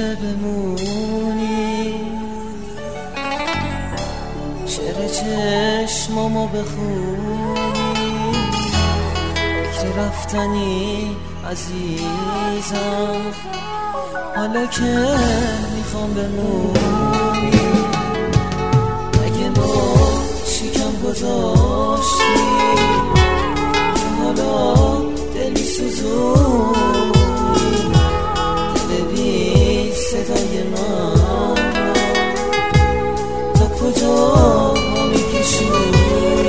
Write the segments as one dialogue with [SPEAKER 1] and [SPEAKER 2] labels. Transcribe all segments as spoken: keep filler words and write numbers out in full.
[SPEAKER 1] بمونی، شعر چشمامو بخونی که رفتنی عزیزم، حالا که میخوام بمونی. اگه ما شکم گذاشتی که حالا دل میسوزونی، دل بی صدای من تا کجا میکشونی.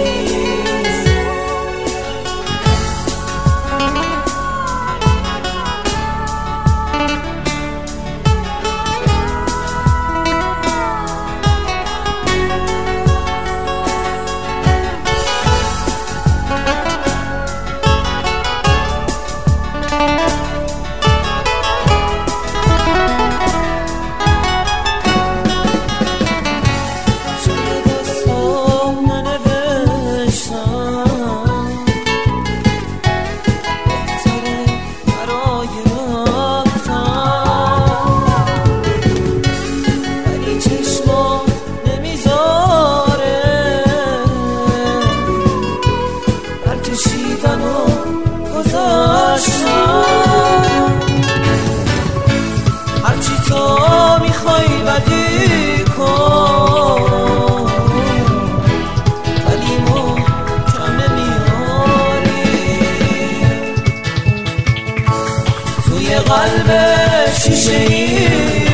[SPEAKER 1] هرچی تو میخوای بدی کن، ولی ما کم نمیاری. توی قلب شیشه ای